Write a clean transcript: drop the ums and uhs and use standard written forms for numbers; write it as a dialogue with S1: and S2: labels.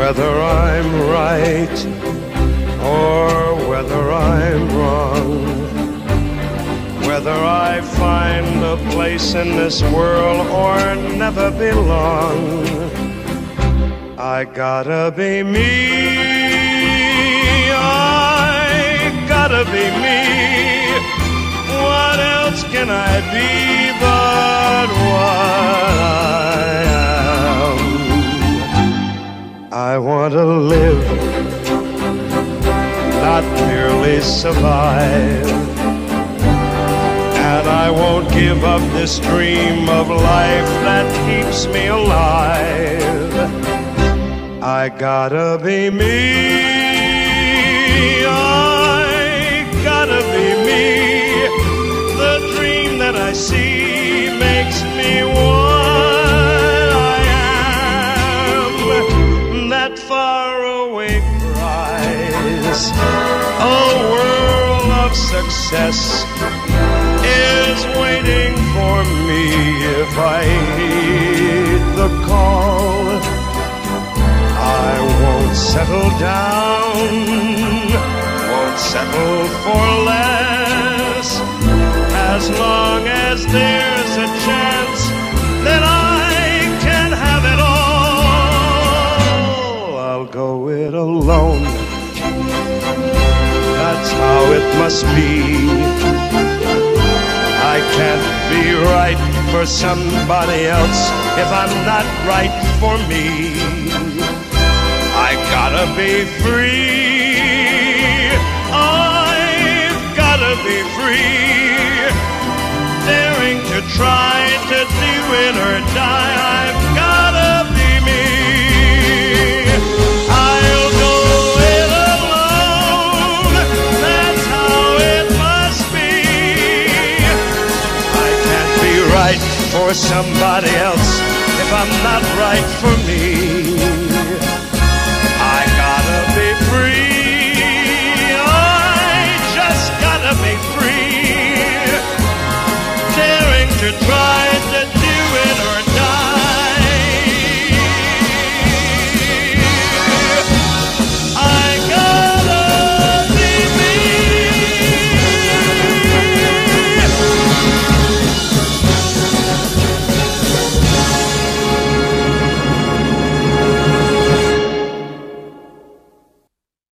S1: whether I'm right or whether I'm wrong, whether I find a place in this world or never belong. I gotta be me, I gotta be me. What else can I be but what I am? I want to live, not merely survive. And I won't give up this dream of life that keeps me alive. I gotta be me, I gotta be me. The dream that I see makes me what I am. That faraway prize, a world of success, is waiting for me if I heed the call. I won't settle down, won't settle for less, as long as there's a chance that I can have it all. I'll go it alone, that's how it must be. I can't be right for somebody else if I'm not right for me. I gotta be free, I've gotta be free, daring to try to do it or die. I've gotta be me. I'll go it alone, that's how it must be. I can't be right for somebody else if I'm not right for me.